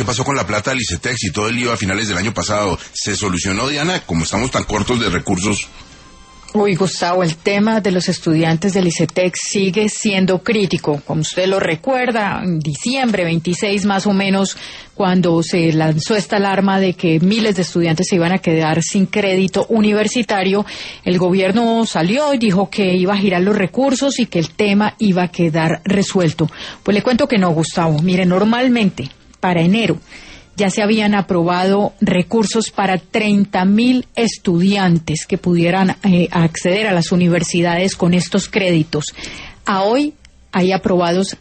¿Qué pasó con la plata del ICETEX y todo el IVA a finales del año pasado? ¿Se solucionó, Diana? Como estamos tan cortos de recursos. Uy, Gustavo, el tema de los estudiantes del ICETEX sigue siendo crítico. Como usted lo recuerda, en diciembre 26 más o menos, cuando se lanzó esta alarma de que miles de estudiantes se iban a quedar sin crédito universitario, el gobierno salió y dijo que iba a girar los recursos y que el tema iba a quedar resuelto. Pues le cuento que no, Gustavo. Mire, normalmente para enero ya se habían aprobado recursos para 30.000 estudiantes que pudieran acceder a las universidades con estos créditos. A hoy hay aprobados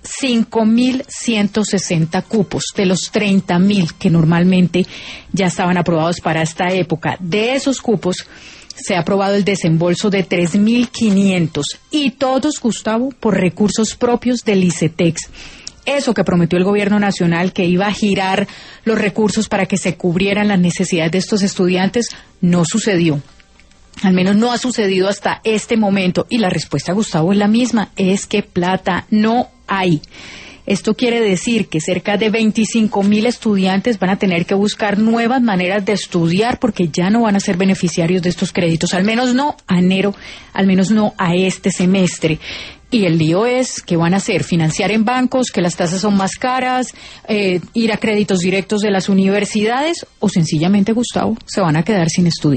5.160 cupos de los 30.000 que normalmente ya estaban aprobados para esta época. De esos cupos se ha aprobado el desembolso de 3.500 y todos, Gustavo, por recursos propios del ICETEX. Eso que prometió el gobierno nacional, que iba a girar los recursos para que se cubrieran las necesidades de estos estudiantes, no sucedió. Al menos no ha sucedido hasta este momento. Y la respuesta, Gustavo, es la misma, es que plata no hay. Esto quiere decir que cerca de 25.000 estudiantes van a tener que buscar nuevas maneras de estudiar porque ya no van a ser beneficiarios de estos créditos, al menos no a enero, al menos no a este semestre. Y el lío es que van a hacer financiar en bancos, que las tasas son más caras, ir a créditos directos de las universidades o sencillamente, Gustavo, se van a quedar sin estudiar.